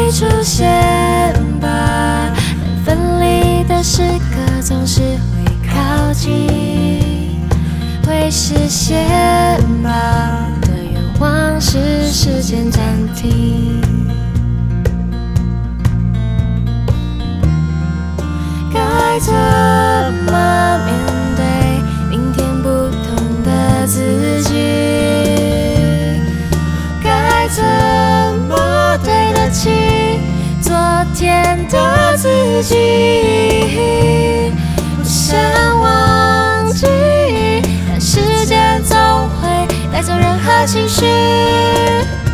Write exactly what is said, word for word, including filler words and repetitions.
会出现吧，但分离的时刻总是会靠近，会实现吧的愿望是时间暂停。该怎么面对明天不同的自己？该怎么对得起昨天的自己？不想忘记，但时间总会带走任何情绪。